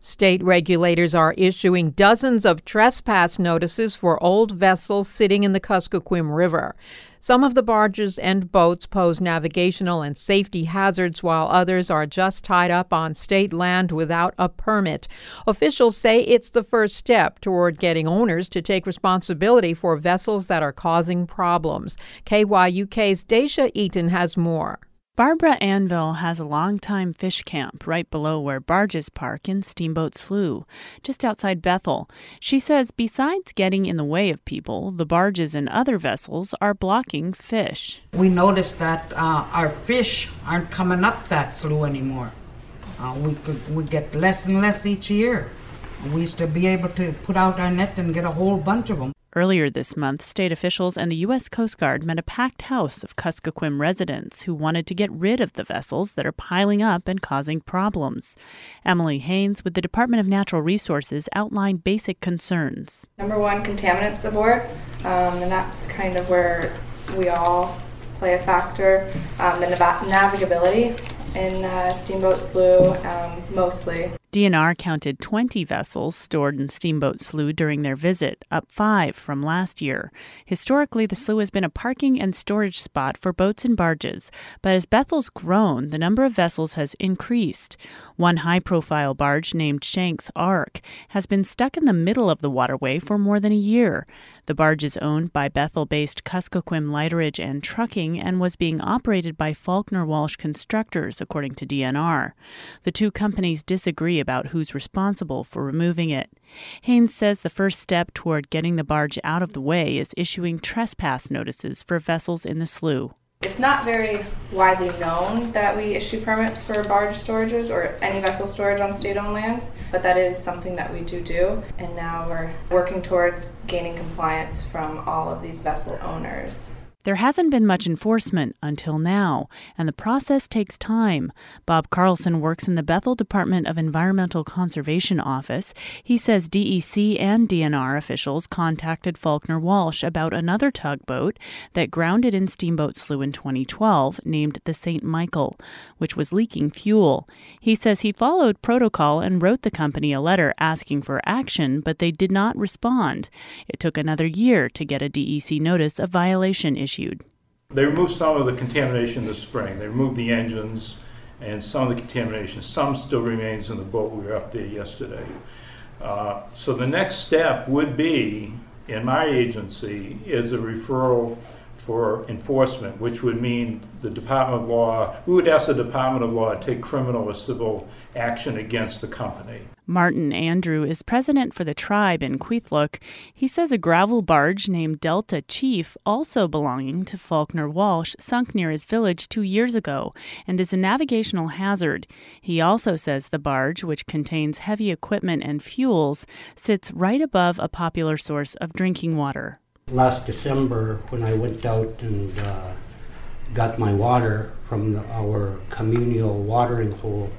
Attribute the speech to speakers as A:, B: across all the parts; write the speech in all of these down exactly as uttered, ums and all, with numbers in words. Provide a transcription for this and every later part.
A: State regulators are issuing dozens of trespass notices for old vessels sitting in the Kuskokwim River. Some of the barges and boats pose navigational and safety hazards, while others are just tied up on state land without a permit. Officials say it's the first step toward getting owners to take responsibility for vessels that are causing problems. K Y U K's Daisha Eaton has more.
B: Barbara Anvil has a long-time fish camp right below where barges park in Steamboat Slough, just outside Bethel. She says besides getting in the way of people, the barges and other vessels are blocking fish.
C: We noticed that uh, our fish aren't coming up that slough anymore. Uh, we could we get less and less each year. We used to be able to put out our net and get a whole bunch of them.
B: Earlier this month, state officials and the U S Coast Guard met a packed house of Kuskokwim residents who wanted to get rid of the vessels that are piling up and causing problems. Emily Haynes with the Department of Natural Resources outlined basic concerns.
D: Number one, contaminants aboard, um, and that's kind of where we all play a factor. Um, the nav- navigability in uh, Steamboat Slough, um, mostly.
B: D N R counted twenty vessels stored in Steamboat Slough during their visit, up five from last year. Historically, the slough has been a parking and storage spot for boats and barges, but as Bethel's grown, the number of vessels has increased. One high-profile barge named Shanks Ark has been stuck in the middle of the waterway for more than a year. The barge is owned by Bethel-based Kuskokwim Lighterage and Trucking and was being operated by Faulkner Walsh Constructors, according to D N R. The two companies disagree about who's responsible for removing it. Haynes says the first step toward getting the barge out of the way is issuing trespass notices for vessels in the slough.
D: It's not very widely known that we issue permits for barge storages or any vessel storage on state-owned lands, but that is something that we do do, and now we're working towards gaining compliance from all of these vessel owners.
B: There hasn't been much enforcement until now, and the process takes time. Bob Carlson works in the Bethel Department of Environmental Conservation Office. He says D E C and D N R officials contacted Faulkner Walsh about another tugboat that grounded in Steamboat Slough in twenty twelve, named the Saint Michael, which was leaking fuel. He says he followed protocol and wrote the company a letter asking for action, but they did not respond. It took another year to get a D E C notice of violation issued.
E: They removed some of the contamination this spring. They removed the engines and some of the contamination. Some still remains in the boat. We were up there yesterday. Uh, so the next step would be, in my agency, is a referral for enforcement, which would mean the Department of Law, we would ask the Department of Law to take criminal or civil action against the company.
B: Martin Andrew is president for the tribe in Kwethluk. He says a gravel barge named Delta Chief, also belonging to Faulkner Walsh, sunk near his village two years ago and is a navigational hazard. He also says the barge, which contains heavy equipment and fuels, sits right above a popular source of drinking water.
F: Last December, when I went out and uh, got my water from the, our communal watering hole,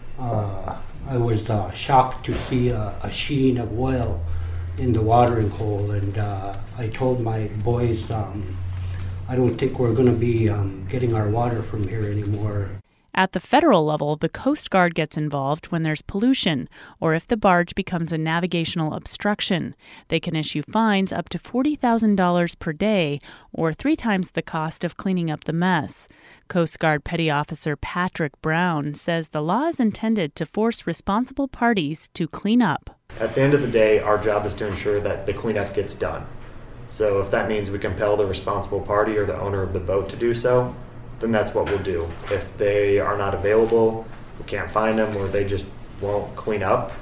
F: uh, I was uh, shocked to see a, a sheen of oil in the watering hole, and uh, I told my boys, um, I don't think we're going to be um, getting our water from here anymore.
B: At the federal level, the Coast Guard gets involved when there's pollution or if the barge becomes a navigational obstruction. They can issue fines up to forty thousand dollars per day or three times the cost of cleaning up the mess. Coast Guard Petty Officer Patrick Brown says the law is intended to force responsible parties to clean up.
G: At the end of the day, our job is to ensure that the cleanup gets done. So if that means we compel the responsible party or the owner of the boat to do so, then that's what we'll do. If they are not available, we can't find them, or they just won't clean up,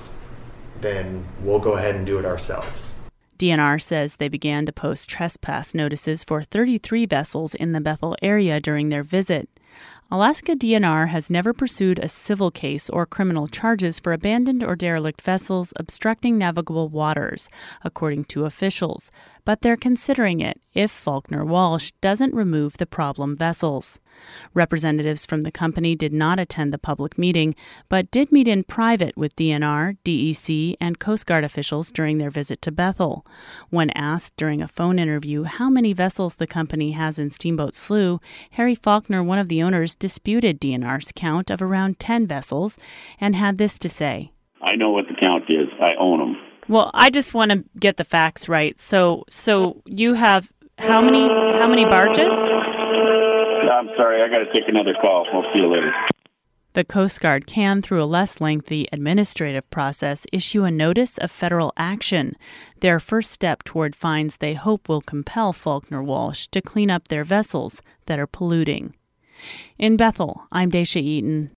G: then we'll go ahead and do it ourselves.
B: D N R says they began to post trespass notices for thirty-three vessels in the Bethel area during their visit. Alaska D N R has never pursued a civil case or criminal charges for abandoned or derelict vessels obstructing navigable waters, according to officials, but they're considering it if Faulkner Walsh doesn't remove the problem vessels. Representatives from the company did not attend the public meeting, but did meet in private with D N R, D E C, and Coast Guard officials during their visit to Bethel. When asked during a phone interview how many vessels the company has in Steamboat Slough, Harry Faulkner, one of the owners, disputed D N R's count of around ten vessels and had this to say.
H: I know what the count is. I own them.
B: Well, I just want to get the facts right. So, so you have how many how many barges?
H: I'm sorry, I got to take another call. I'll see you later.
B: The Coast Guard can, through a less lengthy administrative process, issue a notice of federal action, their first step toward fines they hope will compel Faulkner Walsh to clean up their vessels that are polluting. In Bethel, I'm Daisha Eaton,